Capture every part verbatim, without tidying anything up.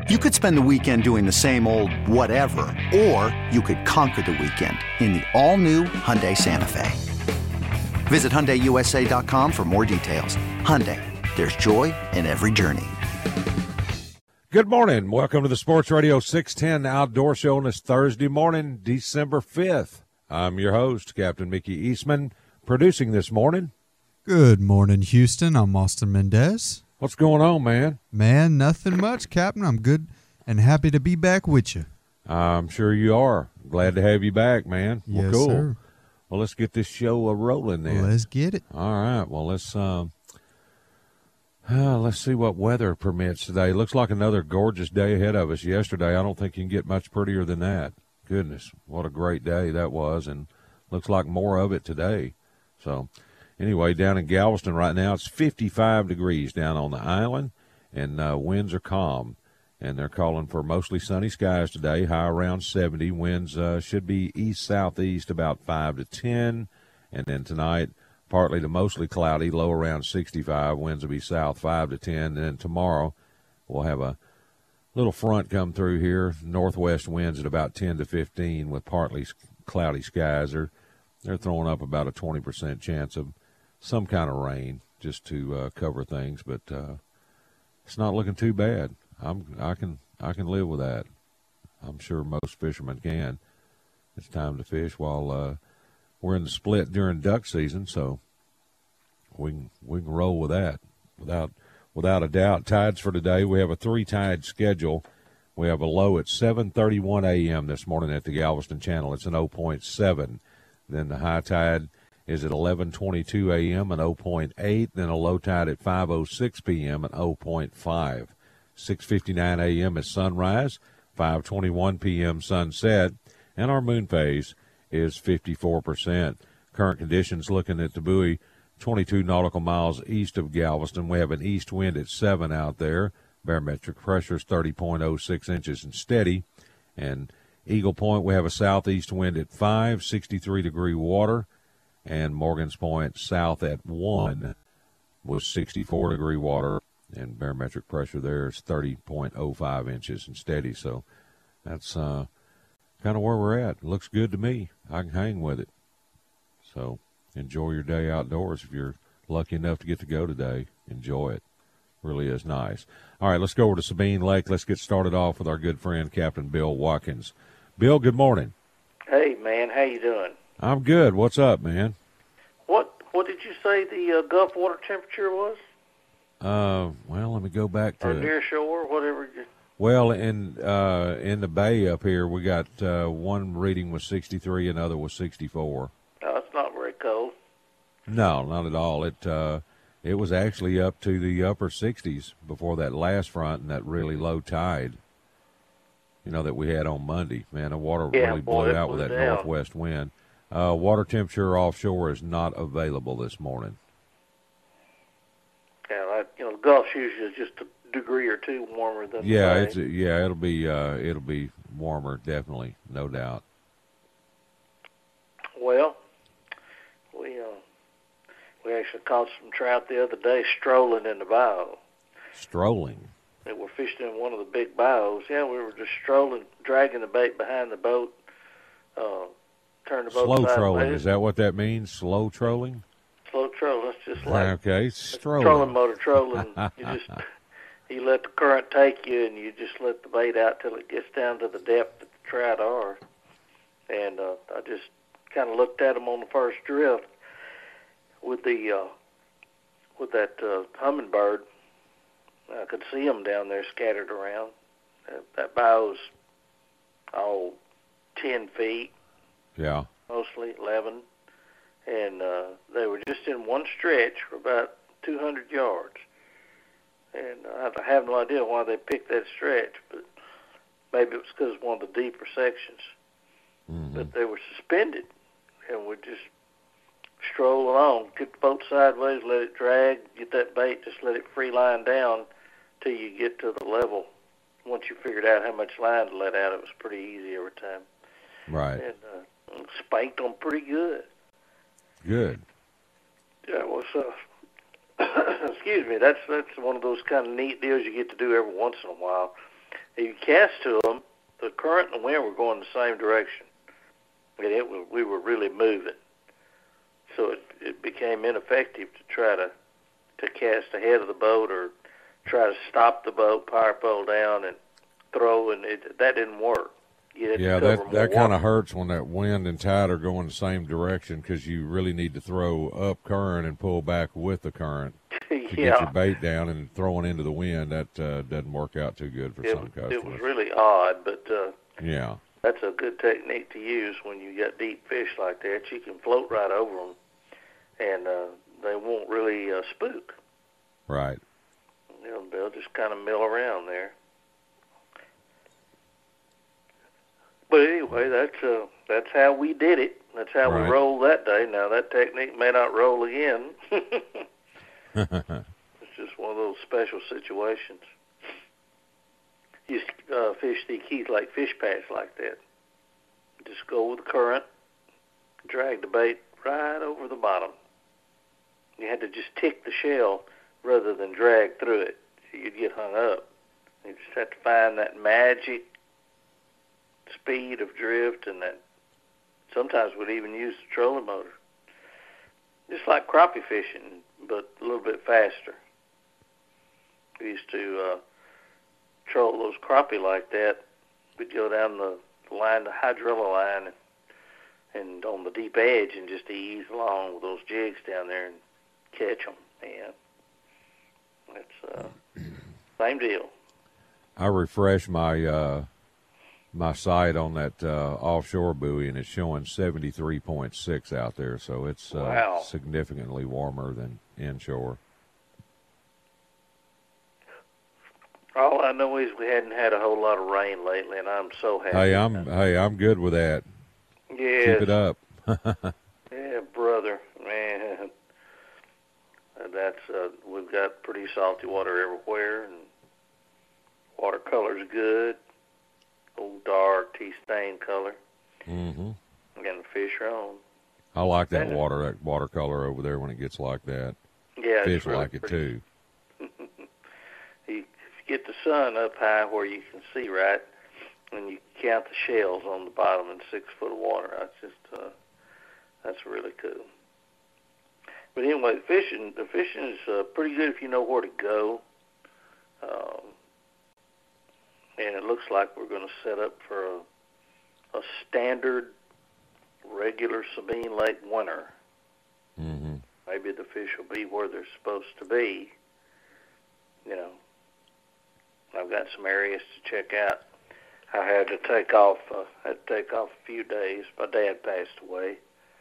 You could spend the weekend doing the same old whatever, or you could conquer the weekend in the all-new Hyundai Santa Fe. Visit Hyundai U S A dot com for more details. Hyundai, there's joy in every journey. Good morning. Welcome to the Sports Radio six ten Outdoor Show on this Thursday morning, December fifth. I'm your host, Captain Mickey Eastman, producing this morning. Good morning, Houston. I'm Austin Mendez. What's going on, man? Man, nothing much, Captain. I'm good and happy to be back with you. I'm sure you are. Glad to have you back, man. Well, yes, cool. sir. Well, let's get this show a rolling then. Let's get it. All right. Well, let's um, uh, let's see what weather permits today. Looks like another gorgeous day ahead of us. Yesterday, I don't think you can get much prettier than that. Goodness, what a great day that was, and looks like more of it today. So, anyway, down in Galveston right now, it's fifty-five degrees down on the island, and uh, winds are calm. And they're calling for mostly sunny skies today, high around seventy. Winds uh, should be east-southeast about five to ten. And then tonight, partly to mostly cloudy, low around sixty-five. Winds will be south five to ten. And then tomorrow, we'll have a little front come through here. Northwest winds at about ten to fifteen with partly cloudy skies. They're, they're throwing up about a twenty percent chance of some kind of rain just to uh, cover things. But uh, it's not looking too bad. I'm, I can I can live with that. I'm sure most fishermen can. It's time to fish while uh, we're in the split during duck season, so we can, we can roll with that without without a doubt. Tides for today, we have a three-tide schedule. We have a low at seven thirty-one a.m. this morning at the Galveston Channel. It's an oh point seven. Then the high tide is at eleven twenty-two a.m. and oh point eight. Then a low tide at five oh six p.m. and oh point five. six fifty-nine a.m. is sunrise, five twenty-one p.m. sunset, and our moon phase is fifty-four percent. Current conditions looking at the buoy, twenty-two nautical miles east of Galveston. We have an east wind at seven out there. Barometric pressure is thirty point oh six inches and steady. And Eagle Point, we have a southeast wind at five, sixty-three degree water. And Morgan's Point, south at one, with sixty-four degree water. And barometric pressure there is thirty point oh five inches and steady. So that's uh, kind of where we're at. Looks good to me. I can hang with it. So enjoy your day outdoors. If you're lucky enough to get to go today, enjoy it. Really is nice. All right, let's go over to Sabine Lake. Let's get started off with our good friend, Captain Bill Watkins. Bill, good morning. Hey, man. How you doing? I'm good. What's up, man? What What did you say the uh, Gulf water temperature was? Uh, well, let me go back to or near shore, whatever. You... Well, in uh, in the bay up here, we got uh, one reading was sixty-three, another was sixty-four. No, it's not very cold. No, not at all. It uh, it was actually up to the upper sixties before that last front and that really low tide. You know that we had on Monday. Man, the water yeah, really boy, blew out with that down. northwest wind. Uh, water temperature offshore is not available this morning. Yeah, I, you know, the Gulf's usually just a degree or two warmer than yeah, the it's yeah, it'll be uh, it'll be warmer, definitely, no doubt. Well, we uh, we actually caught some trout the other day strolling in the bow. Strolling. They were fishing in one of the big bows. Yeah, we were just strolling, dragging the bait behind the boat. Uh, turn the boat Slow sideways. trolling. Is that what that means? Slow trolling. Slow trolling. That's just like okay, strolling. Trolling motor trolling. You just you let the current take you, and you just let the bait out till it gets down to the depth that the trout are. And uh, I just kind of looked at them on the first drift with the uh, with that uh, hummingbird. I could see them down there scattered around. Uh, that bow's oh ten feet. Yeah. Mostly eleven. And uh, they were just in one stretch for about two hundred yards. And I have no idea why they picked that stretch, but maybe it was because of one of the deeper sections. Mm-hmm. But they were suspended and would just stroll along, get the boat sideways, let it drag, get that bait, just let it free line down till you get to the level. Once you figured out how much line to let out, it was pretty easy every time. Right. And uh, spanked them pretty good. Good. Yeah, well, so, excuse me, that's that's one of those kind of neat deals you get to do every once in a while. If you cast to them, the current and the wind were going the same direction, and it was, we were really moving. So it, it became ineffective to try to, to cast ahead of the boat or try to stop the boat, power pole down, and throw, and it, that didn't work. Yeah, that that kind of hurts when that wind and tide are going the same direction, because you really need to throw up current and pull back with the current to yeah. get your bait down, and throwing into the wind, that uh, doesn't work out too good for it, some customers. It was really odd, but uh, yeah, that's a good technique to use when you got deep fish like that. You can float right over them, and uh, they won't really uh, spook. Right. They'll, they'll just kind of mill around there. But anyway, that's uh, that's how we did it. That's how right. we rolled that day. Now, that technique may not roll again. It's just one of those special situations. You uh, fish the Keith Lake fish pass like that. Just go with the current, drag the bait right over the bottom. You had to just tick the shell rather than drag through it. You'd get hung up. You just had to find that magic speed of drift, and that sometimes we'd even use the trolling motor. Just like crappie fishing, but a little bit faster. We used to uh, troll those crappie like that. We'd go down the line, the hydrilla line, and, and on the deep edge, and just ease along with those jigs down there and catch them. Yeah, that's uh, same deal. I refresh my uh, my sight on that uh, offshore buoy, and it's showing seventy-three point six out there, so it's uh, wow. significantly warmer than inshore. All I know is we hadn't had a whole lot of rain lately, and I'm so happy. Hey, I'm hey, I'm good with that. Yes. Keep it up. Yeah, brother, man. That's uh, we've got pretty salty water everywhere, and watercolor's good. Old dark tea stain color. Mm-hmm. And the fish are on. I like that And water, that watercolor over there when it gets like that. Yeah, Fish it's really like it pretty. too. You, if you get the sun up high where you can see right, and you count the shells on the bottom in six foot of water, that's just uh, that's really cool. But anyway, the fishing the fishing is uh, pretty good if you know where to go. Um, and it looks like we're going to set up for a, a standard, regular Sabine Lake winter. Mm-hmm. Maybe the fish will be where they're supposed to be. You know, I've got some areas to check out. I had to take off. Uh, had to take off a few days. My dad passed away.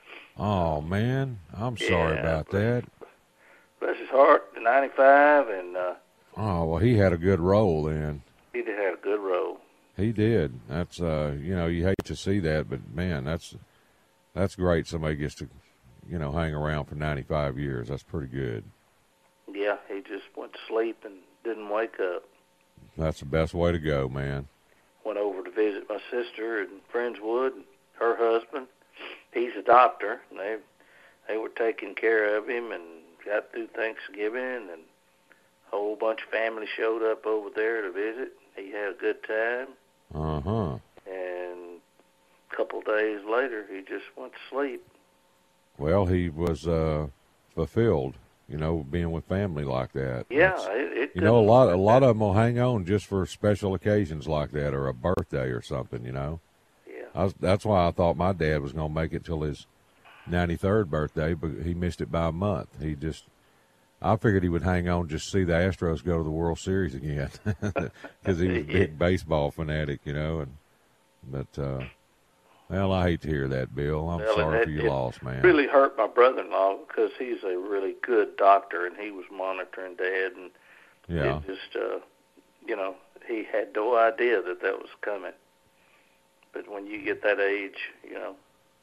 Oh man, I'm sorry Yeah, about but- that. Bless his heart, ninety-five, and uh, Oh well, he had a good roll then. he did have a good roll. He did. That's uh, you know, you hate to see that, but man, that's that's great. Somebody gets to, you know, hang around for ninety-five years. That's pretty good. Yeah, he just went to sleep and didn't wake up. That's the best way to go, man. Went over to visit my sister in Friendswood, and her husband. He's a doctor, and they they were taking care of him, and got through Thanksgiving, and a whole bunch of family showed up over there to visit. He had a good time, Uh huh. and a couple of days later, he just went to sleep. Well, he was uh, fulfilled, you know, being with family like that. Yeah, That's- it, it you know, a couldn't- lot a lot of them will hang on just for special occasions like that, or a birthday or something. You know, Yeah, I was, that's why I thought my dad was going to make it till his ninety-third birthday, but he missed it by a month. He just, I figured he would hang on just to see the Astros go to the World Series again, because he was a big baseball fanatic, you know. And but, uh, well, I hate to hear that, Bill. I'm Well, sorry it- for your it loss, man. really hurt my brother-in-law because he's a really good doctor, and he was monitoring Dad, and Yeah, it just, uh, you know, he had no idea that that was coming. But when you get that age, you know,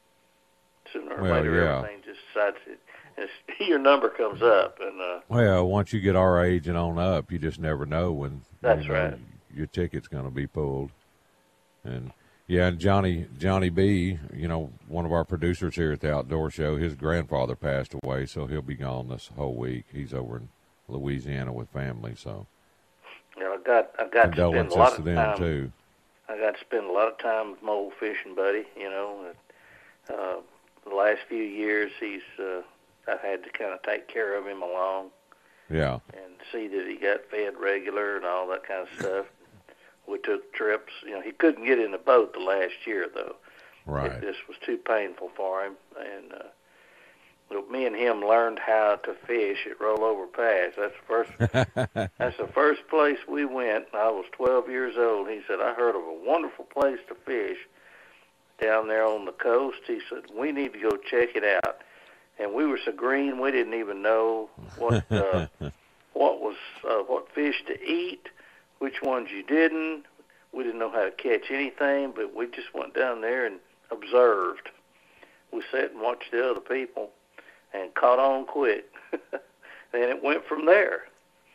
sooner or Well, later yeah. everything just decides it. It's, your number comes up, and uh, well, once you get our age and on up, you just never know when That's you know, right. your ticket's going to be pulled. And yeah, and Johnny Johnny B, you know, one of our producers here at the Outdoor Show, his grandfather passed away, so he'll be gone this whole week. He's over in Louisiana with family, so You know, I got I got to spend a Condolences lot to of them, time. too. I got to spend a lot of time with my old fishing buddy. You know, uh, the last few years he's uh, I've had to kind of take care of him along. Yeah. And see that he got fed regular and all that kind of stuff. We took trips. You know, he couldn't get in the boat the last year, though. Right. It just was too painful for him. And uh, well, me and him learned how to fish at Rollover Pass. That's the first. That's the first place we went. I was twelve years old. He said, "I heard of a wonderful place to fish down there on the coast." He said, "We need to go check it out." And we were so green, we didn't even know what uh, what was uh, what fish to eat, which ones you didn't. We didn't know how to catch anything, but we just went down there and observed. We sat and watched the other people and caught on quick. And it went from there.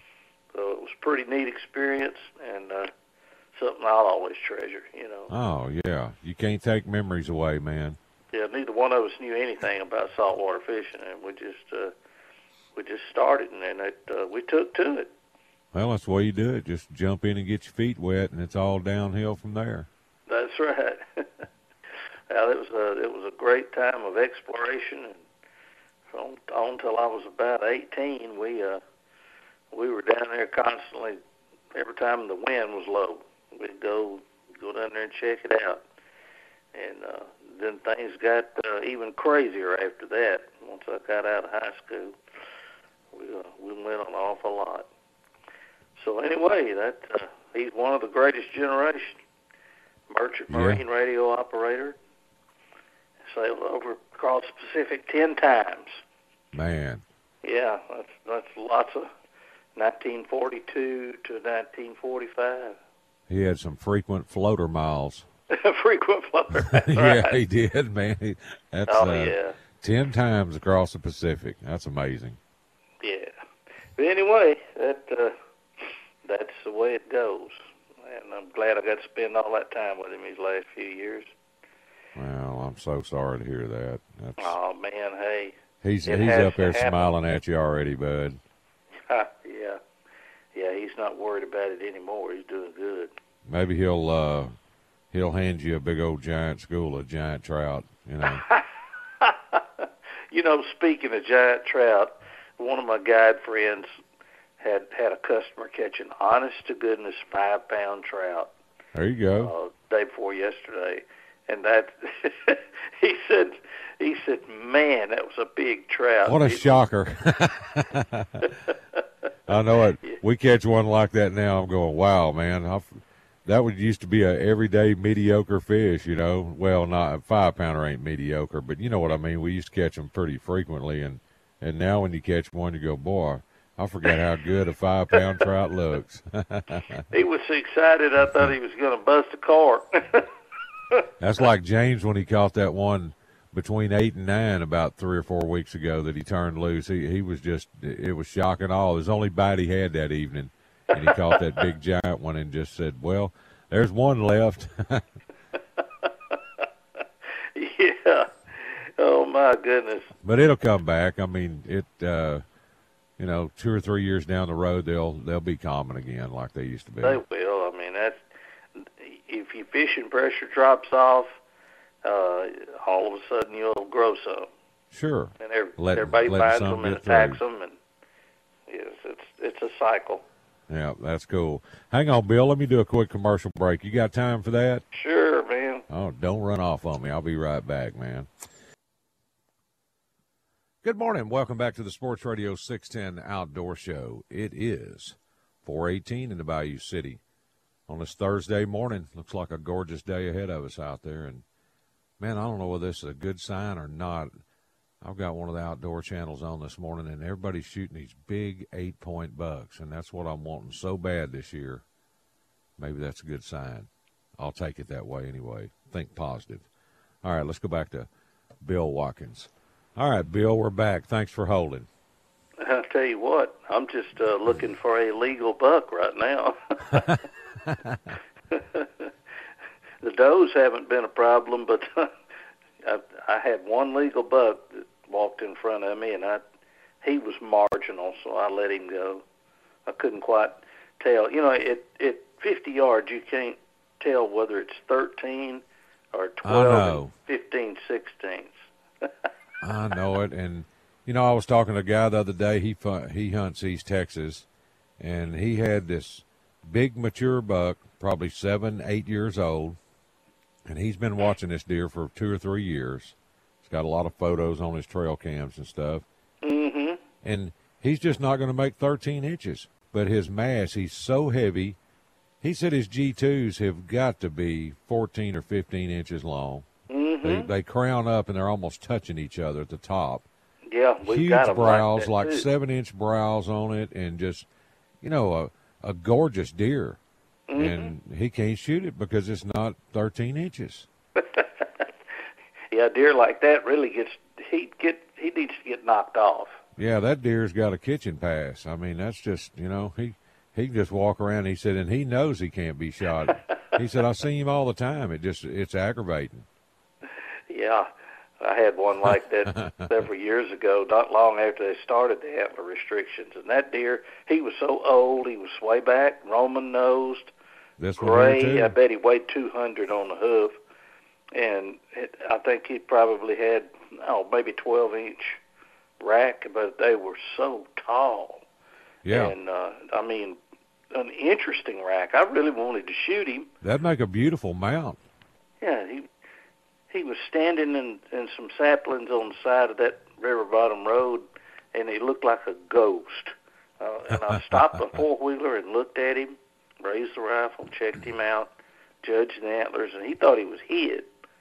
So it was a pretty neat experience and uh, something I'll always treasure, you know. Oh, yeah. You can't take memories away, man. Yeah, neither one of us knew anything about saltwater fishing, and we just uh, we just started, and then it, uh, we took to it. Well, that's the way you do it. Just jump in and get your feet wet, and it's all downhill from there. That's right. Well, it was a it was a great time of exploration, and from on until I was about eighteen, we uh we were down there constantly. Every time the wind was low, we'd go go down there and check it out, and uh, then things got uh, even crazier after that. Once I got out of high school, we uh, we went on an awful lot. So anyway, that uh, he's one of the greatest generation. Merchant Yeah. Marine radio operator. Sailed over across the Pacific ten times. Man. Yeah, that's that's lots of nineteen forty-two to nineteen forty-five. He had some frequent floater miles. Frequent floater. That's Yeah, right. he did, man. He- That's Oh uh, yeah, ten times across the Pacific. That's amazing. yeah. But anyway, that uh, that's the way it goes, and I'm glad I got to spend all that time with him these last few years. Well, I'm so sorry to hear that. That's, Oh man, hey. he's it he's has up there to happen. smiling at you already, bud. yeah, yeah. He's not worried about it anymore. He's doing good. Maybe he'll uh, he'll hand you a big old giant school of giant trout. You know. You know, speaking of giant trout, one of my guide friends had had a customer catch an honest-to-goodness five-pound trout There you go. uh, day before yesterday, and that he said, he said, "Man, that was a big trout." What a He- shocker. I know it. We catch one like that now. I'm going, wow, man. I've, that would used to be a everyday mediocre fish, you know. Well, not a five pounder ain't mediocre, but you know what I mean. We used to catch them pretty frequently, and and now when you catch one, you go, boy, I forgot how good a five pound trout looks. He was so excited, I thought he was going to bust a cork. That's like James when he caught that one between eight and nine about three or four weeks ago that he turned loose. He he was just, it was shock and awe. It was the only bite he had that evening, and he caught that big giant one and just said, well, there's one left. Yeah. Oh, my goodness. But it'll come back. I mean, it, uh, you know, two or three years down the road, they'll they'll be common again like they used to be. They will. I mean, that's, if your fishing pressure drops off, uh, all of a sudden you'll grow some. Sure. And every, Let- everybody let finds some them and get attacks through. them. And yes, it's it's a cycle. Yeah, that's cool. Hang on, Bill. Let me do a quick commercial break. You got time for that? Sure, man. Oh, don't run off on me. I'll be right back, man. Good morning. Welcome back to the Sports Radio six ten Outdoor Show. It is four eighteen in the Bayou City on this Thursday morning. Looks like a gorgeous day ahead of us out there. And, man, I don't know whether this is a good sign or not. I've got one of the outdoor channels on this morning, and everybody's shooting these big eight-point bucks, and that's what I'm wanting so bad this year. Maybe that's a good sign. I'll take it that way anyway. Think positive. All right, let's go back to Bill Watkins. All right, Bill, we're back. Thanks for holding. I'll tell you what, I'm just uh, looking for a legal buck right now. The does haven't been a problem, but I, I had one legal buck that walked in front of me, and I he was marginal, so I let him go. I couldn't quite tell. You know, at at fifty yards, you can't tell whether it's thirteen or twelve and fifteen sixteenths. I know it, and you know, I was talking to a guy the other day. He he hunts East Texas, and he had this big mature buck, probably seven, eight years old, and he's been watching this deer for two or three years. He's got a lot of photos on his trail cams and stuff. Mm-hmm. And he's just not going to make thirteen inches. But his mass, he's so heavy. He said his G twos have got to be fourteen or fifteen inches long. Mm-hmm. They, they crown up, and they're almost touching each other at the top. Yeah, we've Huge got 'em brows, like, like too. seven-inch brows on it, and just, you know, a, a gorgeous deer. Mm-hmm. And he can't shoot it because it's not thirteen inches. Yeah, a deer like that really gets he get he needs to get knocked off. Yeah, that deer's got a kitchen pass. I mean, that's just, you know, he he can just walk around. He said, and he knows he can't be shot. He said, I see him all the time. It just it's aggravating. Yeah, I had one like that several years ago, not long after they started the antler restrictions. And that deer, he was so old, he was way back, Roman nosed, This one here, gray. too? I bet he weighed two hundred on the hoof, and it, I think he probably had oh maybe twelve inch rack, but they were so tall. Yeah. And uh, I mean, an interesting rack. I really wanted to shoot him. That'd make a beautiful mount. Yeah, he he was standing in, in some saplings on the side of that river bottom road, and he looked like a ghost. Uh, and I stopped the four-wheeler and looked at him, raised the rifle, checked him out, judged the antlers, and he thought he was hid.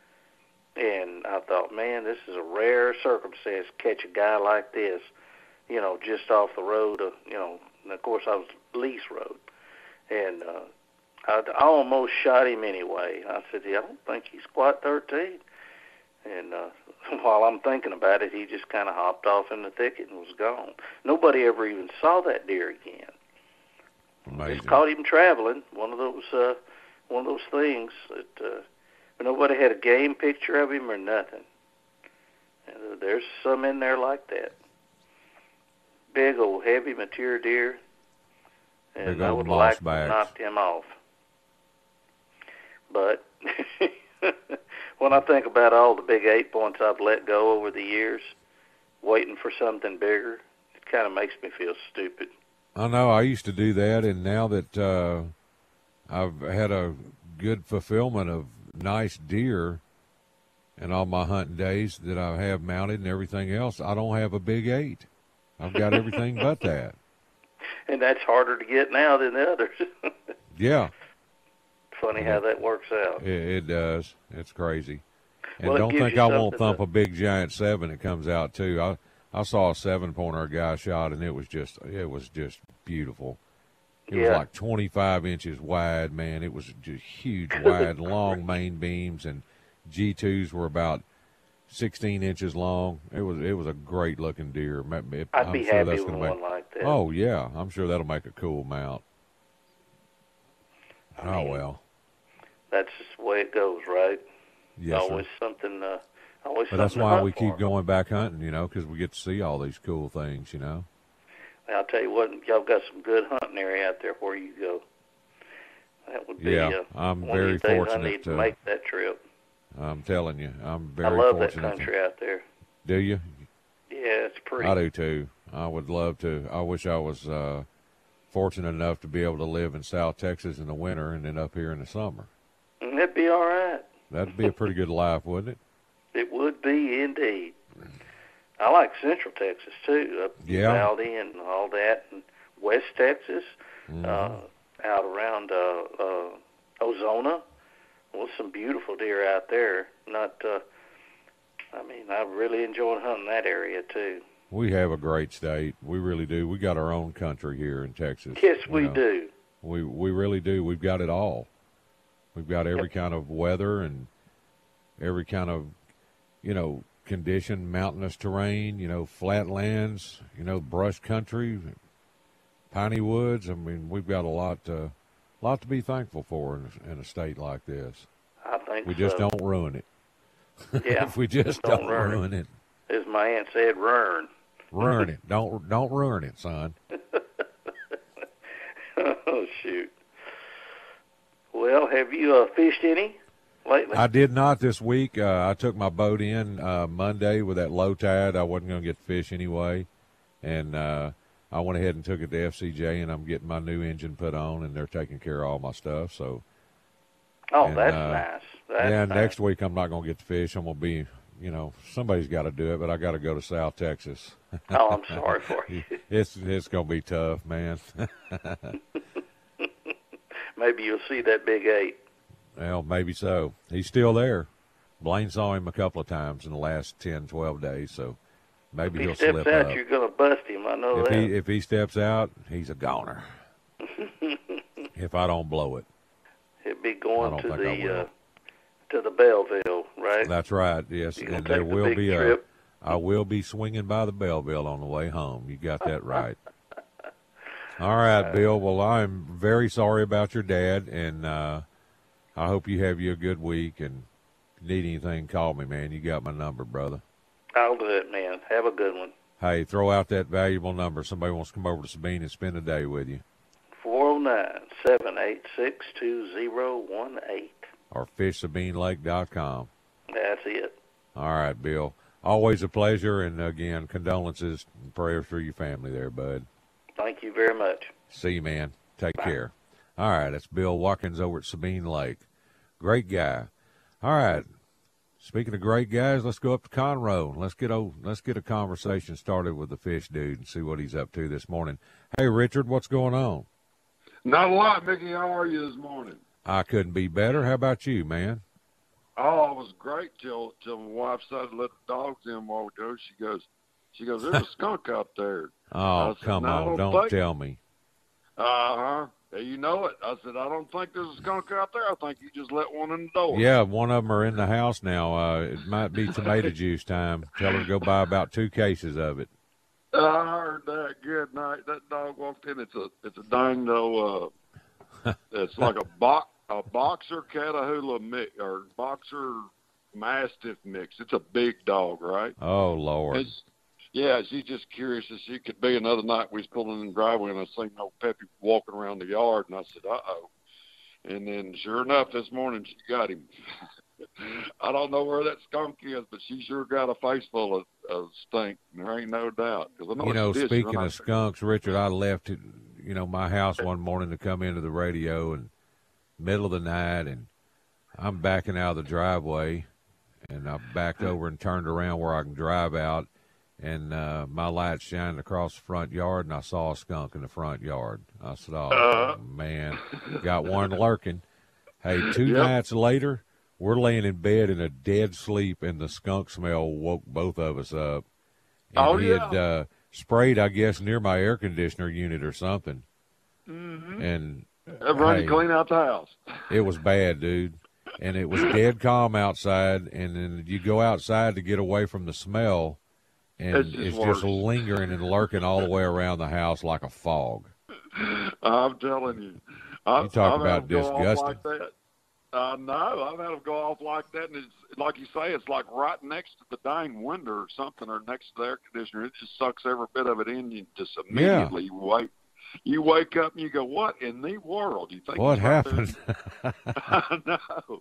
And I thought, man, this is a rare circumstance to catch a guy like this, you know, just off the road. Of, you know, and of course I was lease road. And uh, I, I almost shot him anyway. I said, yeah, I don't think he's quite thirteen. And uh, while I'm thinking about it, he just kind of hopped off in the thicket and was gone. Nobody ever even saw that deer again. Amazing. Just caught him traveling. One of those, uh, one of those things that uh, nobody had a game picture of him or nothing. And, uh, there's some in there like that. Big old heavy mature deer, and Big I old would moss like to backs. knock him off. But when I think about all the big eight points I've let go over the years, waiting for something bigger, it kind of makes me feel stupid. I know. I used to do that, and now that uh, I've had a good fulfillment of nice deer and all my hunting days that I have mounted and everything else, I don't have a big eight. I've got everything but that. And that's harder to get now than the others. Yeah. Funny how that works out. It, it does. It's crazy. And Well, it don't gives think you I won't something thump to- a big giant seven that comes out too. I I saw a seven pointer a guy shot, and it was just it was just beautiful. It Yeah. was like twenty-five inches wide, man. It was just huge, wide, long main beams, and G twos were about sixteen inches long. It was it was a great looking deer. It, I'd I'm be sure happy that's with gonna one make, like that. Oh yeah, I'm sure that'll make a cool mount. I Oh mean, well. That's just the way it goes, right? Yes, sir. always something. Uh, always But that's something to why hunt we keep for. going back hunting, you know, because we get to see all these cool things, you know. I'll tell you what, y'all got some good hunting area out there where you go. That would be Yeah, uh, I'm one very of these days I fortunate need to to- make that trip. I'm telling you, I'm very I love that fortunate. country out there. Do you? Yeah, it's pretty. I do too. I would love to. I wish I was uh, fortunate enough to be able to live in South Texas in the winter and then up here in the summer. And that'd be all right. That'd be a pretty good life, wouldn't it? It would be indeed. I like Central Texas too, up in Yeah. Valdez and all that, and West Texas, Mhm. uh, out around uh, uh, Ozona. Well, some beautiful deer out there. Not, uh, I mean, I really enjoyed hunting that area too. We have a great state. We really do. We got our own country here in Texas. Yes, you we know. do. We we really do. We've got it all. We've got every kind of weather and every kind of, you know, condition, mountainous terrain, you know, flatlands, you know, brush country, piney woods. I mean, we've got a lot to, lot to be thankful for in a, in a state like this. I think We just so. don't ruin it. Yeah, if we just don't don't, ruin it. ruin it, As my aunt said, run. ruin it. Don't don't ruin it, son. Oh, shoot. Well, have you uh, fished any lately? I did not this week. Uh, I took my boat in uh, Monday with that low tide. I wasn't going to get fish anyway. And uh, I went ahead and took it to F C J, and I'm getting my new engine put on, and they're taking care of all my stuff. So. Oh, and, that's uh, nice. That's yeah, nice. next week I'm not going to get to fish. I'm going to be, you know, somebody's got to do it, but I got to go to South Texas. Oh, I'm sorry for you. it's it's going to be tough, man. Maybe you'll see that big eight. Well, maybe so. He's still there. Blaine saw him a couple of times in the last ten, twelve days, so maybe if he he'll steps slip out, up. you're going to bust him. I know If that. he if he steps out, he's a goner. If I don't blow it. He'll be I going don't to think I the will. uh, to the Belleville, right? That's right. Yes, You gonna and take there the will big be trip? a. I will be swinging by the Belleville on the way home. You got that right. All right, Bill. Well, I'm very sorry about your dad, and uh, I hope you have you a good week. And if you need anything, call me, man. You got my number, brother. I'll do it, man. Have a good one. Hey, throw out that valuable number. Somebody wants to come over to Sabine and spend a day with you. four oh nine, seven eight six, two oh one eight. Or fish sabine lake dot com. That's it. All right, Bill. Always a pleasure, and again, condolences and prayers for your family there, bud. Thank you very much. See you, man. Take care. All right, that's Bill Watkins over at Sabine Lake. Great guy. All right. Speaking of great guys, let's go up to Conroe. Let's get a, let's get a conversation started with the fish dude and see what he's up to this morning. Hey, Richard, what's going on? Not a lot, Mickey. How are you this morning? I couldn't be better. How about you, man? Oh, it was great till till my wife decided to let the dogs in a while ago. She goes, she goes, there's a skunk out there. Oh, said, come "No, I on. don't Don't think-" tell me. Uh-huh. Yeah, you know it. I said, I don't think there's a skunk out there. I think you just let one in the door. Yeah, one of them are in the house now. Uh, it might be tomato juice time. Tell her to go buy about two cases of it. I heard that. Good night. That dog walked in. It's a it's a dang though. Uh, it's like a box a boxer Catahoula mix or boxer mastiff mix. It's a big dog, right? Oh, Lord. It's, yeah, she's just curious as she could be. Another night we was pulling in the driveway and I seen old Peppy walking around the yard and I said, uh-oh. And then sure enough, this morning she got him. I don't know where that skunk is, but she sure got a face full of, of stink. There ain't no doubt. 'Cause I know You know, it's speaking dishes. of skunks, Richard, I left, you know, my house one morning to come into the radio and middle of the night, and I'm backing out of the driveway, and I backed over and turned around where I can drive out, and uh, my light shined across the front yard, and I saw a skunk in the front yard. I said, oh, Uh. man, got one lurking. Hey, two Yep. nights later, we're laying in bed in a dead sleep, and the skunk smell woke both of us up. And Oh, he yeah. had uh, sprayed, I guess, near my air conditioner unit or something. Mm-hmm. And Everybody hey, clean out the house. it was bad, dude. And it was dead calm outside, and then you go outside to get away from the smell, and It's it's just just, worse. lingering and lurking all the way around the house like a fog. I'm telling you. I, You talk I've about had them go off disgusting. like that. Uh, no, I've had them go off like that, and it's like you say, it's like right next to the dang window or something, or next to the air conditioner. It just sucks every bit of it in. You just immediately you wake, you wake up and you go, "What in the world?" You think What it's right there? happened? I know.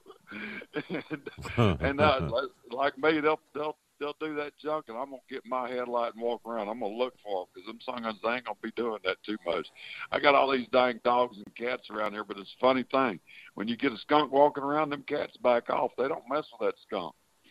and and uh, like, like me, they'll they'll they'll do that junk, and I'm gonna get my headlight and walk around. I'm gonna look for them because them sungons they ain't gonna be doing that too much. I got all these dang dogs and cats around here, but it's a funny thing. When you get a skunk walking around, them cats back off. They don't mess with that skunk.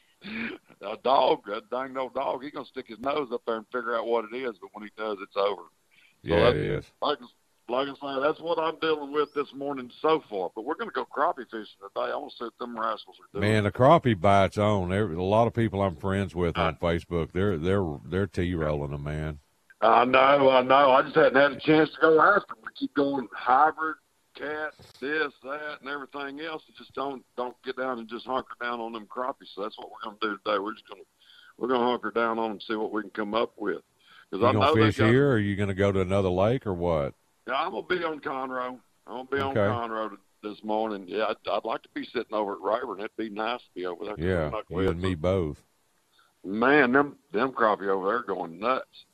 A dog, that dang old dog, he gonna stick his nose up there and figure out what it is, but when he does, it's over. So Yeah, that's, it is. Like, like I say, that's what I'm dealing with this morning so far. But we're going to go crappie fishing today. I want to see what them rascals are doing. Man, the crappie bites on. There, a lot of people I'm friends with on Facebook, they're they're they're tea rolling them, man. I know, I know. I just hadn't had a chance to go ask them. We keep going hybrid, cat, this, that, and everything else. And just don't don't get down and just hunker down on them crappies. So that's what we're going to do today. We're just going to we're going to hunker down on them and see what we can come up with. You I gonna know they fish got, here, or are you gonna go to another lake, or what? Yeah, I'm gonna be on Conroe. I'm gonna be Okay. on Conroe this morning. Yeah, I'd, I'd like to be sitting over at Rayburn. It'd be nice to be over there. Yeah, you and me both. Man, them them crappie over there going nuts.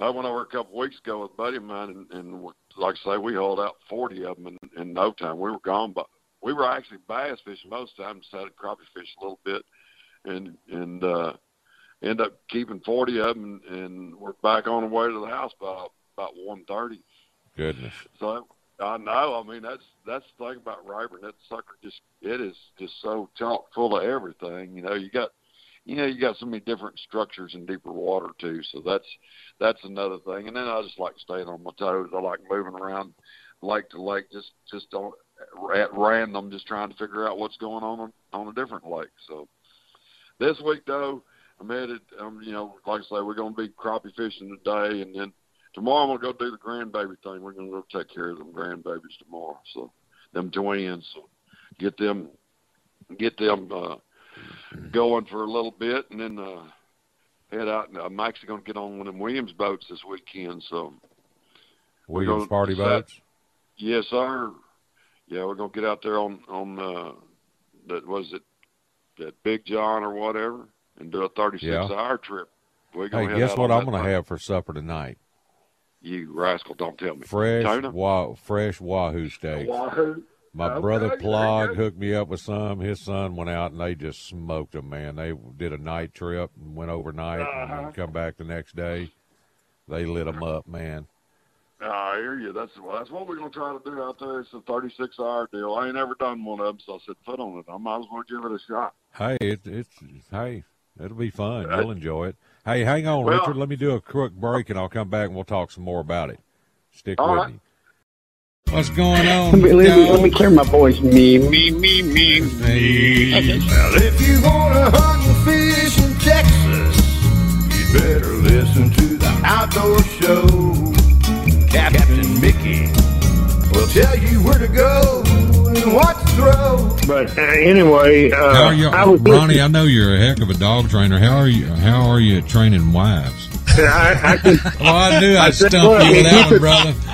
I went over a couple of weeks ago with a buddy of mine, and, and like I say, we hauled out forty of them in, in no time. We were gone, but we were actually bass fishing most of the time. Decided to crappie fish a little bit, and and uh, end up keeping forty of them, and, and we're back on the way to the house by about one thirty. Goodness. So I know. I mean, that's that's the thing about Rayburn. That sucker just it is just so chock full of everything. You know, you got. You know, you got so many different structures in deeper water too, so that's that's another thing. And then I just like staying on my toes. I like moving around lake to lake, just just on, at random, just trying to figure out what's going on on, on a different lake. So this week though, I'm headed. Um, you know, like I say, we're going to be crappie fishing today, and then tomorrow I'm going to go do the grandbaby thing. We're going to go take care of them grandbabies tomorrow. So them twins, so get them, get them. Uh, going for a little bit, and then uh, head out. And I'm actually going to get on one of them Williams boats this weekend. So Williams party boats? Yes, sir. Yeah, we're going to get out there on on uh, that was it that Big John or whatever, and do a thirty-six yeah. hour trip. We're hey, head guess out what on I'm going to have for supper tonight? You rascal! Don't tell me. Fresh, wa- fresh wahoo steaks. Wahoo. My okay, brother Plog hooked me up with some. His son went out, and they just smoked them, man. They did a night trip and went overnight uh-huh. and then come back the next day. They lit them up, man. I hear you. That's well, that's what we're going to try to do out there. It's a thirty-six hour deal. I ain't ever done one of them, so I said, put on it. I might as well give it a shot. Hey, it, it's, hey, it'll be fun. You'll enjoy it. Hey, hang on, well, Richard. Let me do a quick break, and I'll come back, and we'll talk some more about it. Stick with right. me. What's going on? Let me, let, me, let me clear my voice. Me, me, me, me, me. Okay. Well, if you want to hunt and fish in Texas, you'd better listen to the Outdoor Show. Captain Mickey will tell you where to go and what to throw. But uh, anyway, uh, how are you, I was Ronnie, I know you're a heck of a dog trainer. How are you? How are you at training wives? I, I can, well, I knew I'd stump well, you with that could,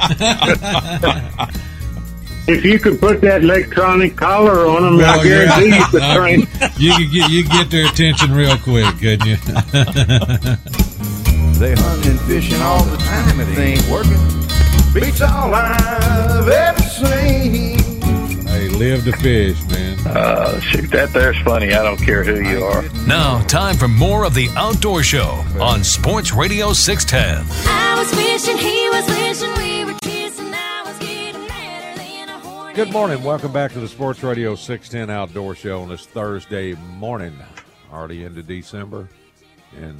one, brother. If you could put that electronic collar on them, well, I guarantee yeah. you could train. You could get you get their attention real quick, couldn't you? They hunt and fishing all the time. If it ain't working, beats all I've ever seen. Hey, live to fish, man. Uh, shoot, that there's funny. I don't care who you are. Now, time for more of the Outdoor Show on Sports Radio six ten. I was wishing he was wishing we were kissing. I was getting madder than a hornet. Good morning. Welcome back to the Sports Radio six ten Outdoor Show on this Thursday morning. Already into December. And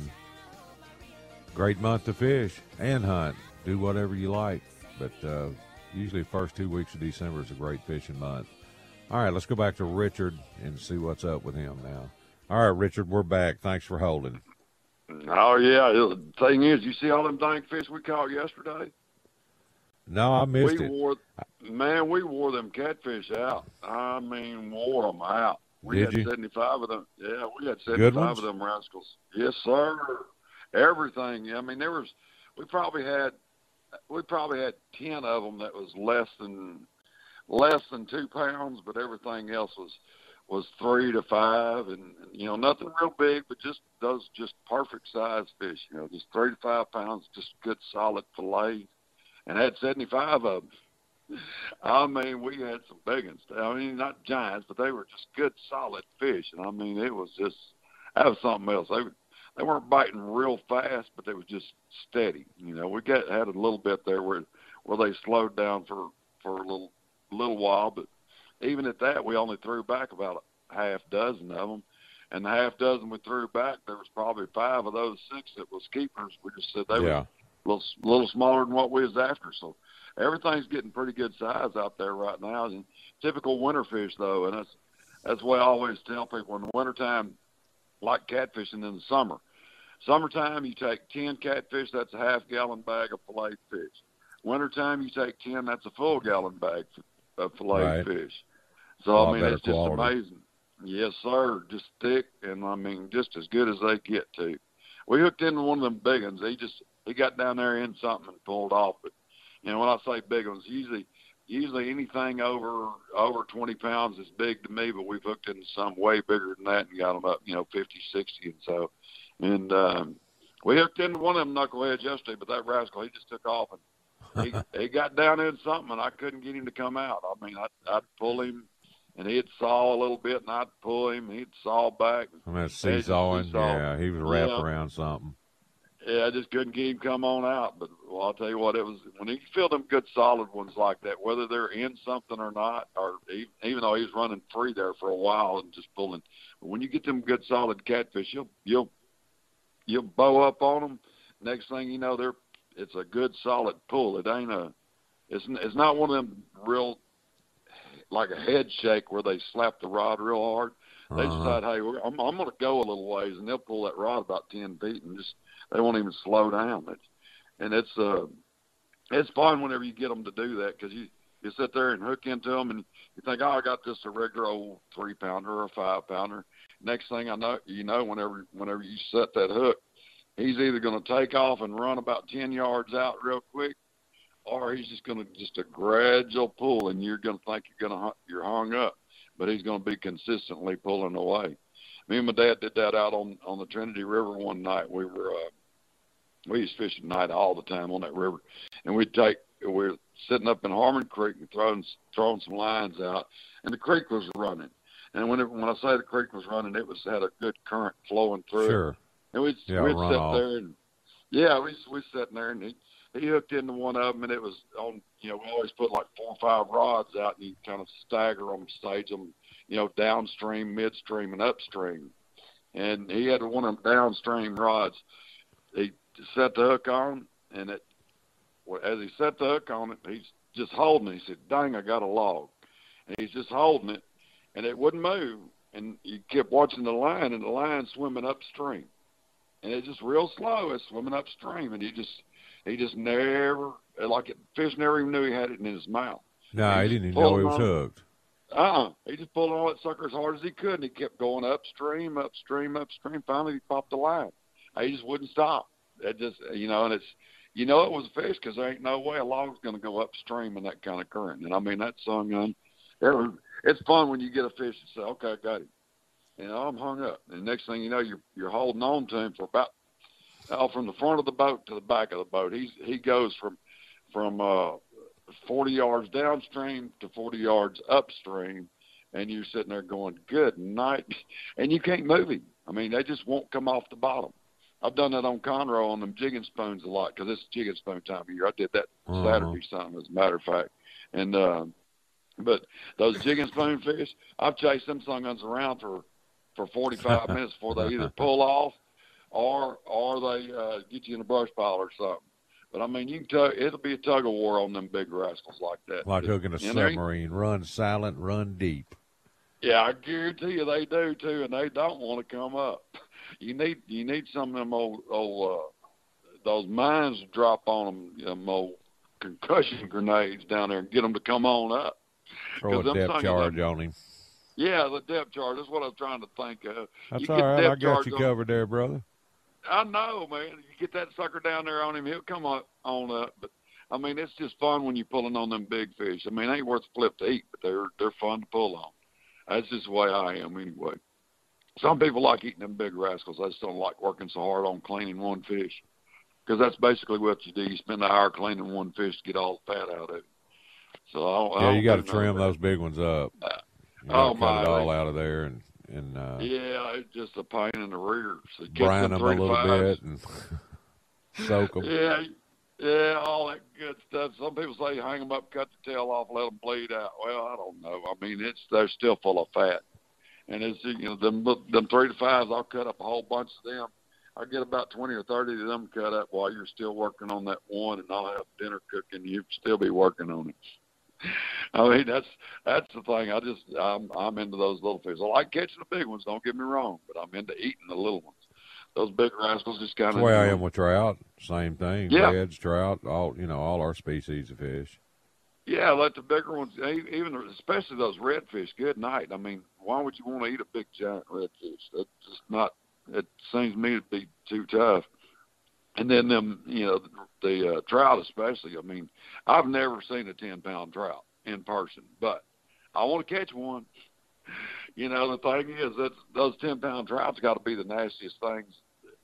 great month to fish and hunt. Do whatever you like. But uh, usually the first two weeks of December is a great fishing month. All right, let's go back to Richard and see what's up with him now. All right, Richard, we're back. Thanks for holding. Oh, yeah. The thing is, you see all them dang fish we caught yesterday? No, I missed we it. Wore, man, we wore them catfish out. I mean, wore them out. We Did had you? seventy-five of them. Yeah, we had Good seventy-five ones? of them rascals. Yes, sir. Everything. I mean, there was. We probably had. We probably had ten of them that was less than less than two pounds, but everything else was was three to five, and you know nothing real big, but just those just perfect size fish. You know, just three to five pounds, just good solid fillet, and had seventy-five of them. I mean, we had some big ones. I mean, not giants, but they were just good solid fish, and I mean, it was just that was something else. They they weren't biting real fast, but they was just steady. You know, we got had a little bit there where where they slowed down for for a little little while, but even at that, we only threw back about a half dozen of them. And the half dozen we threw back, there was probably five of those six that was keepers. We just said they Yeah. were a little, little smaller than what we was after. So everything's getting pretty good size out there right now. And typical winter fish, though, and that's that's why I always tell people in the wintertime, like catfishing in the summer. Summertime, you take ten catfish, that's a half-gallon bag of filleted fish. Wintertime, you take ten, that's a full-gallon bag of filleted Right. fish. So, A lot I mean, better it's just quality. amazing. Yes, sir. Just thick, and, I mean, just as good as they get to. We hooked into one of them big ones. He just he got down there in something and pulled off. But, you know, when I say big ones, usually usually anything over over twenty pounds is big to me, but we've hooked into some way bigger than that and got them up, you know, fifty, sixty and so. And um, We hooked into one of them knuckleheads yesterday, but that rascal, he just took off and he he got down in something, and I couldn't get him to come out. I mean, I'd, I'd pull him, and he'd saw a little bit, and I'd pull him. He'd saw back. I mean, seesawing. Seesaw. Yeah, he was wrapped Yeah. around something. Yeah, I just couldn't get him come on out. But well, I'll tell you what, it was when you feel them good solid ones like that, whether they're in something or not, or even, even though he was running free there for a while and just pulling. But when you get them good solid catfish, you'll you'll you'll bow up on them. Next thing you know, they're it's a good solid pull. It ain't a it's it's not one of them real like a head shake where they slap the rod real hard. They Uh-huh. decide, hey, we're, I'm, I'm going to go a little ways, and they'll pull that rod about ten feet and just they won't even slow down. It's, and it's uh, it's fun whenever you get them to do that because you, you sit there and hook into them and you think, oh, I got this a regular old three pounder or a five pounder. Next thing I know, you know, whenever whenever you set that hook, he's either going to take off and run about ten yards out real quick, or he's just going to just a gradual pull, and you're going to think you're going to you're hung up, but he's going to be consistently pulling away. Me and my dad did that out on, on the Trinity River one night. We were uh, we used to fish at night all the time on that river, and we'd take we were sitting up in Harmon Creek and throwing throwing some lines out, and the creek was running. And when it, when I say the creek was running, it was had a good current flowing through. Sure. It. And we'd Yeah, we'd run sit off. there and yeah, we we sitting there and he he hooked into one of them, and it was on. You know, we always put like four or five rods out, and you kind of stagger them, stage them, you know, downstream, midstream, and upstream. And he had one of them downstream rods. He set the hook on, and it as he set the hook on it, he's just holding it. He said, "Dang, I got a log," and he's just holding it, and it wouldn't move. And you kept watching the line, and the line swimming upstream. And it's just real slow. It's swimming upstream, and he just he just never, like it, fish never even knew he had it in his mouth. No, He he just didn't even pulled know he him was on. hooked. Uh-uh. He just pulled on that sucker as hard as he could, and he kept going upstream, upstream, upstream. Finally, he popped the line. He just wouldn't stop. It just, you know, and it's, you know, it was a fish because there ain't no way a log's going to go upstream in that kind of current. And I mean, that sung gun, it was, it's fun when you get a fish and say, okay, I got him. You know, I'm hung up. And the next thing you know, you're you're holding on to him for about, oh, from the front of the boat to the back of the boat. He's he goes from from uh, forty yards downstream to forty yards upstream, and you're sitting there going, good night, and you can't move him. I mean, they just won't come off the bottom. I've done that on Conroe on them jigging spoons a lot because it's jigging spoon time of year. I did that Uh-huh. Saturday something, as a matter of fact. And uh, but those jigging spoon fish, I've chased them sunguns around for, for forty-five minutes before they either pull off or or they uh, get you in a brush pile or something. But, I mean, you can tug, it'll be a tug of war on them big rascals like that. Like hooking a And they- submarine. Run silent, run deep. Yeah, I guarantee you they do too, and they don't want to come up. You need you need some of them old old uh, those mines to drop on them, them old concussion grenades down there and get them to come on up. Throw 'Cause a them depth things- charge on him. Yeah, the depth charge. That's what I was trying to think of. That's You all get right. depth I got charge you on- covered there, brother. I know, man. You get that sucker down there on him, he'll come up on up. But I mean, it's just fun when you're pulling on them big fish. I mean, they ain't worth a flip to eat, but they're they're fun to pull on. That's just the way I am, anyway. Some people like eating them big rascals. I just don't like working so hard on cleaning one fish, because that's basically what you do. You spend an hour cleaning one fish to get all the fat out of it. So I don't, I Yeah, don't you got to do none of trim that. those big ones up. Uh, You gotta oh, cut my, it all they- out of there and and uh, Yeah, it's just a pain in the rear. So get brine them them a three to little fives. bit and soak them. Yeah, yeah, all that good stuff. Some people say hang them up, cut the tail off, let them bleed out. Well, I don't know. I mean, it's they're still full of fat, and it's you know them them three to fives. I'll cut up a whole bunch of them. I get about twenty or thirty of them cut up while you're still working on that one, and I'll have dinner cooking. You still be working on it. I mean, that's that's the thing. I just I'm I'm into those little fish. I like catching the big ones. Don't get me wrong, but I'm into eating the little ones. Those big rascals just kind That's of. the way I am with trout. Same thing. Yeah. Reds, trout, all you know, all our species of fish. Yeah, let the bigger ones, e- even especially those redfish. Good night. I mean, why would you want to eat a big giant redfish? That's just not. It seems to me to be too tough. And then them, you know, the, the uh, trout especially. I mean, I've never seen a ten pound trout in person, but I want to catch one. You know, the thing is that those ten pound trouts got to be the nastiest things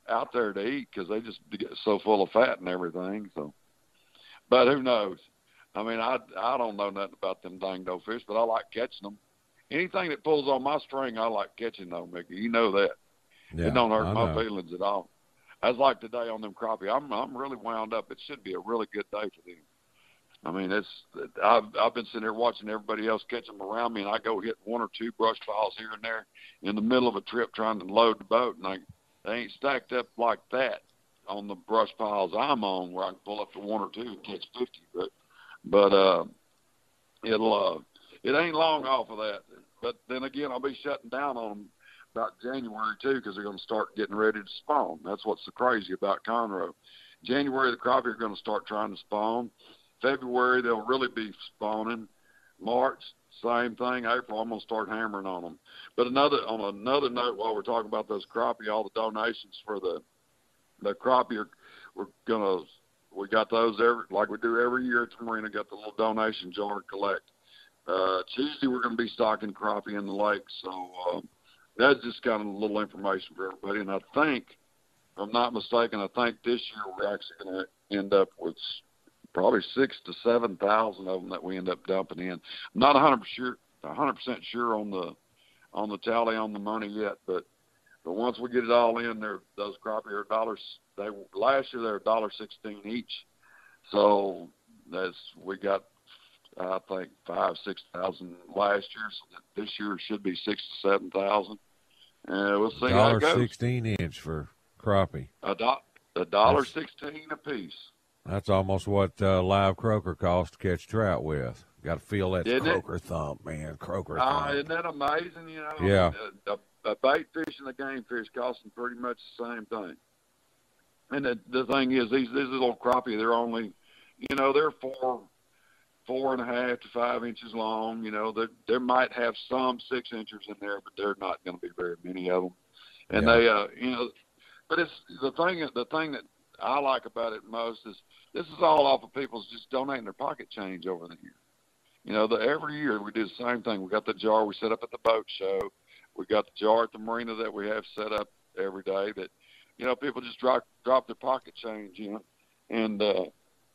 out there to eat because they just get so full of fat and everything. So, but who knows? I mean, I I don't know nothing about them dingo fish, but I like catching them. Anything that pulls on my string, I like catching though, Mickey. You know that. Yeah, it don't hurt I my know. feelings at all. That's like today on them crappie. I'm I'm really wound up. It should be a really good day for them. I mean, it's I've I've been sitting there watching everybody else catch them around me, and I go hit one or two brush piles here and there in the middle of a trip trying to load the boat, and I, they ain't stacked up like that on the brush piles I'm on where I can pull up to one or two and catch fifty. But but uh, it'll uh, it ain't long off of that. But then again, I'll be shutting down on them about January too, because they're going to start getting ready to spawn. That's what's so crazy about Conroe. January, the crappie are going to start trying to spawn. February, they'll really be spawning. March, same thing. April, I'm going to start hammering on them. But another on another note, while we're talking about those crappie, all the donations for the the crappie, are, we're gonna we got those every like we do every year at the marina. Got the little donation jar to collect. Uh, Tuesday, we're going to be stocking crappie in the lake. So uh, that's just kind of a little information for everybody. And I think, if I'm not mistaken, I think this year we're actually going to end up with probably six to seven thousand of them that we end up dumping in. I'm not one hundred percent sure, one hundred percent sure on the on the tally on the money yet, but but once we get it all in, there those crappie are dollars. They last year they were a dollar sixteen each, so that's we got I think five six thousand last year. So that this year should be six to seven thousand. And we'll see how it goes. sixteen inch for crappie. A do, a dollar sixteen a piece. That's almost what uh, live croaker costs to catch trout with. Got to feel that Isn't croaker it? thump, man. Croaker Uh, thump. isn't that amazing? You know, Yeah. A, a, a bait fish and a game fish costing pretty much the same thing. And the, the thing is, these these little crappie, they're only, you know, they're four, four and a half to five inches long. You know, they they might have some six inches in there, but they're not going to be very many of them. And Yeah. they, uh, you know, but it's the thing. The thing that I like about it most is this is all off of people's just donating their pocket change over the year. You know, the, every year we do the same thing. We got the jar we set up at the boat show. We got the jar at the marina that we have set up every day that, you know, people just drop drop their pocket change in, and uh,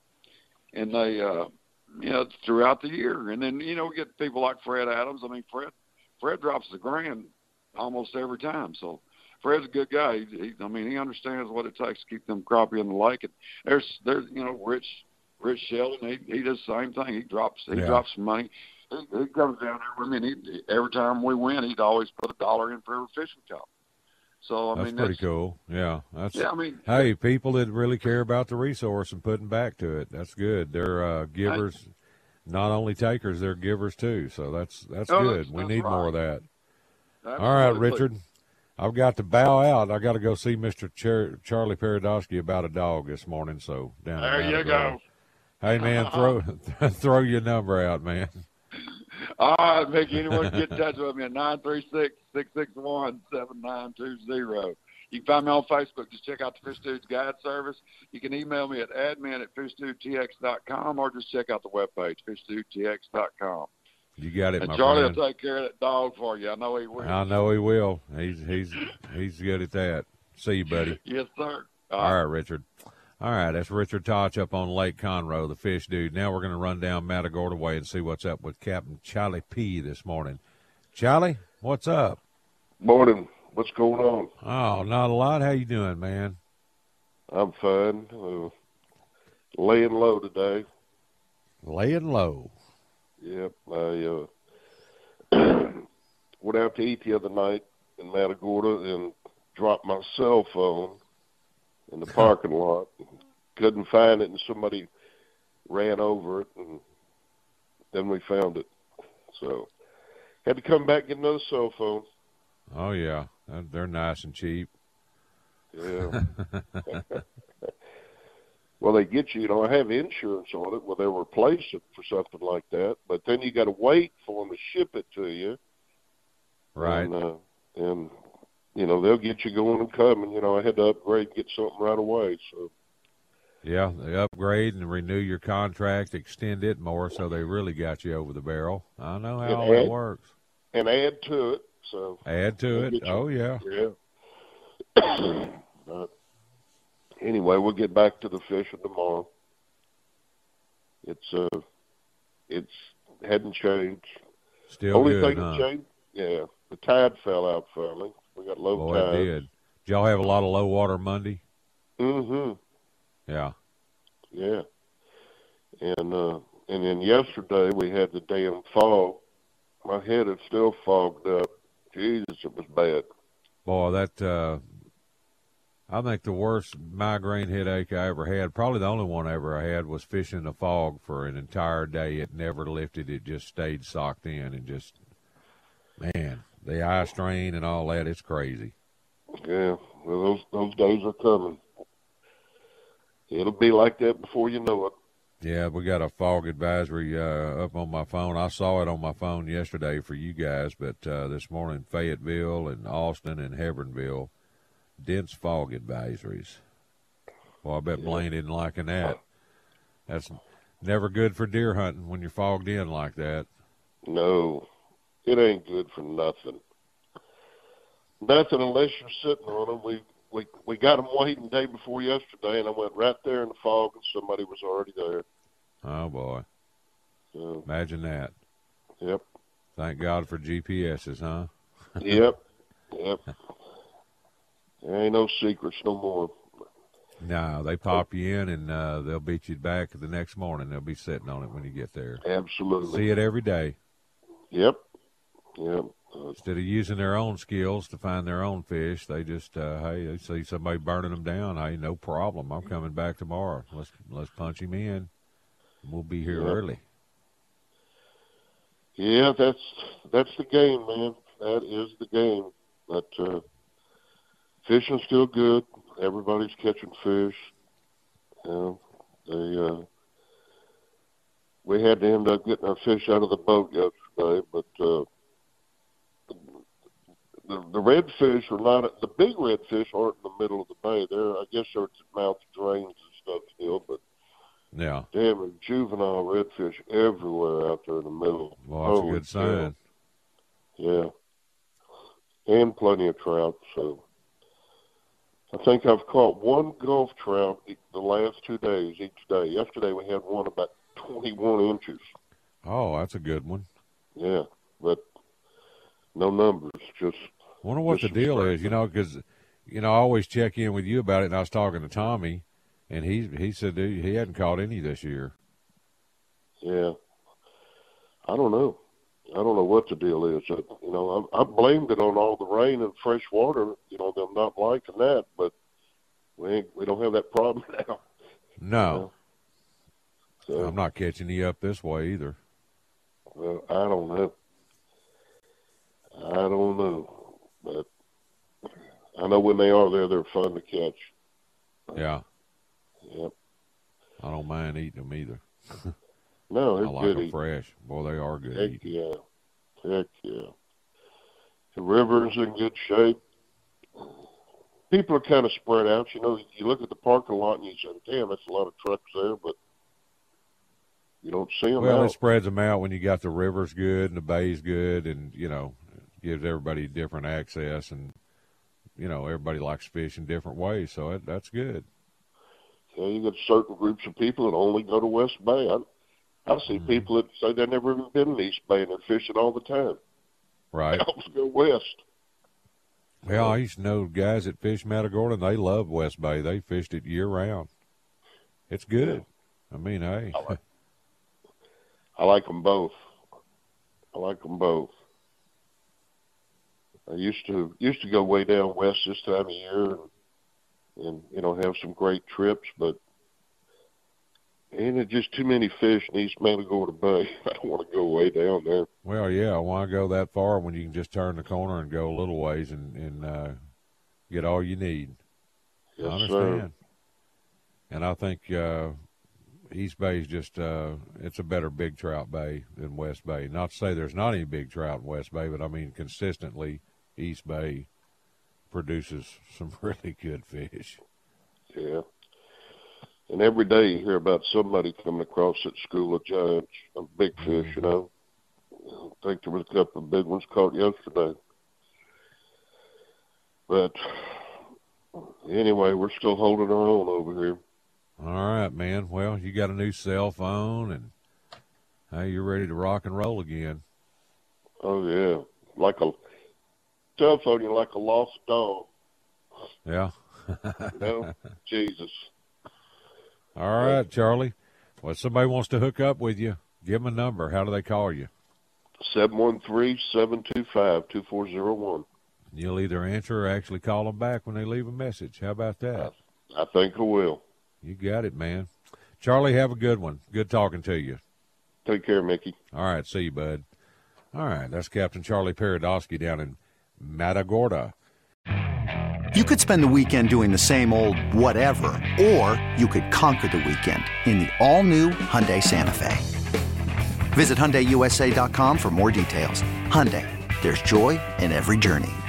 and they, uh, you know, throughout the year. And then, you know, we get people like Fred Adams. I mean, Fred Fred drops the grand almost every time. So Fred's a good guy. He, he, I mean, he understands what it takes to keep them crappie in the lake. And there's, there's, you know, Rich, Rich Sheldon. He he does the same thing. He drops, he Yeah. drops some money. He, he comes down there with me, and he, every time we win, he'd always put a dollar in for every fish we caught. So I that's mean, pretty that's, cool. Yeah, that's. Yeah, I mean, hey, people that really care about the resource and putting back to it. That's good. They're uh, givers, not only takers. They're givers too. So that's that's Oh, good. that's- we that's need right. more of that. Absolutely. All right, Richard. I've got to bow out. I got to go see Mister Char- Charlie Paradosky about a dog this morning. So down. There in you Matagorda. go. Hey man, throw throw your number out, man. All right, Mickey, anyone can get in touch with me at nine three six, six six one, seven nine two zero. You can find me on Facebook. Just check out the Fish Dudes Guide Service. You can email me at admin at fish dude t x dot com or just check out the webpage, fish dude t x dot com. You got it, And my Charlie friend. will take care of that dog for you. I know he will. I know he will. He's he's he's good at that. See you, buddy. Yes, sir. All right, Richard. All right, that's Richard Touch up on Lake Conroe, the fish dude. Now we're going to run down Matagorda Way and see what's up with Captain Charlie P. this morning. Charlie, what's up? Morning. What's going on? Oh, not a lot. How you doing, man? I'm fine. Uh, laying low today. Laying low. Yep. I uh, went out to eat the other night in Matagorda and dropped my cell phone in the parking lot. Couldn't find it, and somebody ran over it, and then we found it. So had to come back and get another cell phone. Oh, yeah. They're nice and cheap. Yeah. Well, they get you, you know, I have insurance on it. Well, they'll replace it for something like that. But then you got to wait for them to ship it to you. Right. And, uh, and, you know, they'll get you going and coming. You know, I had to upgrade and get something right away. So. Yeah, they upgrade and renew your contract, extend it more, so they really got you over the barrel. I know how And all that add- works. And add to it. So Add to they'll it. get you- Oh, yeah. Yeah. But anyway, we'll get back to the fishing tomorrow. It's uh, it's hadn't changed. Still Only good, thing huh? that changed, yeah, the tide fell out finally. We got low Boy, tide. it did. Did y'all have a lot of low water Monday? Mm-hmm. Yeah. Yeah. And uh, and then yesterday we had the damn fog. My head is still fogged up. Jesus, it was bad. Boy, that uh, I think the worst migraine headache I ever had, probably the only one I ever had, was fishing in the fog for an entire day. It never lifted. It just stayed socked in and just, man, the eye strain and all that, it's crazy. Yeah, well, those those days are coming. It'll be like that before you know it. Yeah, we got a fog advisory uh, up on my phone. I saw it on my phone yesterday for you guys, but uh, this morning, Fayetteville and Austin and Hebronville, dense fog advisories. Well, I bet Blaine isn't liking that. That's never good for deer hunting when you're fogged in like that. No, it ain't good for nothing. Nothing unless you're sitting on them. We we we got them waiting the day before yesterday, and I went right there in the fog, and somebody was already there. Oh boy! So, imagine that. Yep. Thank God for G P S's, huh? Yep. Yep. There ain't no secrets no more. No, they pop you in, and uh, they'll beat you back the next morning. They'll be sitting on it when you get there. Absolutely. See it every day. Yep. Yep. Uh, Instead of using their own skills to find their own fish, they just, uh, hey, they see somebody burning them down. Hey, no problem. I'm coming back tomorrow. Let's let's punch him in. We'll be here Yep. early. Yeah, that's that's the game, man. That is the game. But uh, fishing's still good. Everybody's catching fish. You know, they uh, we had to end up getting our fish out of the boat yesterday, but uh, the the redfish are not the big redfish aren't in the middle of the bay. They're I guess they're at the mouth of drains and stuff still, but yeah, damn it, juvenile redfish everywhere out there in the middle. Well, that's Holy a good sign. cow. Yeah, and plenty of trout. So I think I've caught one Gulf trout the last two days each day. Yesterday we had one about twenty-one inches. Oh, that's a good one. Yeah, but no numbers, just. Wonder what the deal is, you know, because, you know, I always check in with you about it, and I was talking to Tommy, and he he said he, he hadn't caught any this year. Yeah. I don't know. I don't know what the deal is. I, you know, I, I blamed it on all the rain and fresh water, you know, them not liking that, but we ain't, we don't have that problem now. No. You know? So, I'm not catching you up this way either. Well, I don't know. I don't know. But I know when they are there, they're fun to catch. Yeah. Yep. I don't mind eating them either. No, they're I like good them eating. fresh. Boy, they are good Heck eating. yeah. Heck yeah. The river's in good shape. People are kind of spread out. You know, you look at the parking lot and you say, damn, that's a lot of trucks there, but you don't see them Well, out. it spreads them out when you got the river's good and the bay's good, and, you know, gives everybody different access, and, you know, everybody likes to fish in different ways, so that, that's good. Yeah, you got certain groups of people that only go to West Bay. I, I see Mhm. people that say they've never even been in East Bay and they're fishing all the time. Right. They always go west. Well, I used to know guys that fish Matagorda, and they love West Bay. They fished it year-round. It's good. I mean, hey. I like, I like them both. I like them both. I used to used to go way down west this time of year and, and you know, have some great trips, but ain't it just too many fish in East Matagorda Bay? I don't want to go way down there. Well, yeah, why go that far when you can just turn the corner and go a little ways and, and uh, get all you need? Yes, I understand. sir. And I think uh, East Bay is just, uh, it's a better big trout bay than West Bay. Not to say there's not any big trout in West Bay, but I mean consistently East Bay produces some really good fish. Yeah. And every day you hear about somebody coming across that school of giants, of big fish, you know. I think there was a couple of big ones caught yesterday. But anyway, we're still holding our own over here. All right, man. Well, you got a new cell phone, and hey, you're ready to rock and roll again. Oh, yeah. Like a cell phone, you're like a lost dog. Yeah. You know? Jesus. All right, Charlie. Well, if somebody wants to hook up with you, give them a number. How do they call you? seven one three, seven two five, two four zero one. You'll either answer or actually call them back when they leave a message. How about that? I think I will. You got it, man. Charlie, have a good one. Good talking to you. Take care, Mickey. All right, see you, bud. All right, that's Captain Charlie Paradosky down in Matagorda. You could spend the weekend doing the same old whatever, or you could conquer the weekend in the all-new Hyundai Santa Fe. Visit Hyundai U S A dot com for more details. Hyundai, there's joy in every journey.